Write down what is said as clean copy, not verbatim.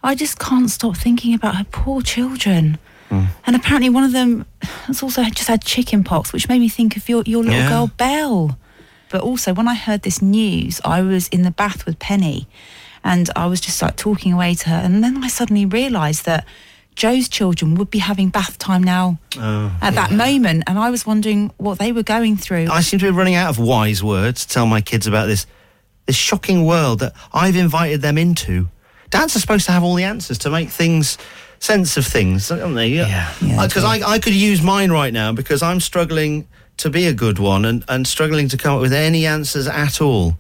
I just can't stop thinking about her poor children. And apparently one of them has also just had chicken pox, which made me think of your little girl, Belle. But also, when I heard this news, I was in the bath with Penny, and I was just like talking away to her, and then I suddenly realised that Joe's children would be having bath time now at that moment, and I was wondering what they were going through. I seem to be running out of wise words to tell my kids about this shocking world that I've invited them into. Dads are supposed to have all the answers to make sense of things, aren't they? Because I could use mine right now because I'm struggling to be a good one and struggling to come up with any answers at all.